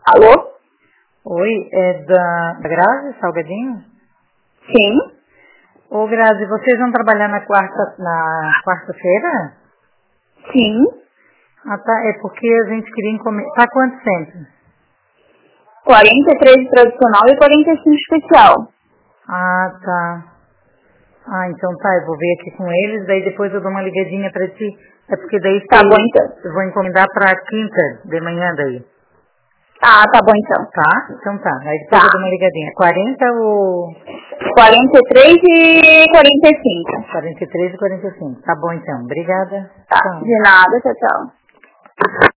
Alô? Oi, é da Grazi, Salgadinho? Sim. Ô Grazi, vocês vão trabalhar na quarta-feira? Sim. Ah tá, é porque a gente queria encomendar. Tá quanto tempo? 43 tradicional e 45 especial. Ah, tá. Ah, então tá, eu vou ver aqui com eles, daí depois eu dou uma ligadinha pra ti. É porque daí Tá bom então. eu vou encomendar pra quinta de manhã daí. Ah, tá bom então. Tá? Então tá. Aí depois Tá. eu dou uma ligadinha. 40 ou 43 e 45. 43 e 45? Tá bom então. Obrigada. Tá. Tchau. De nada, tchau, tchau.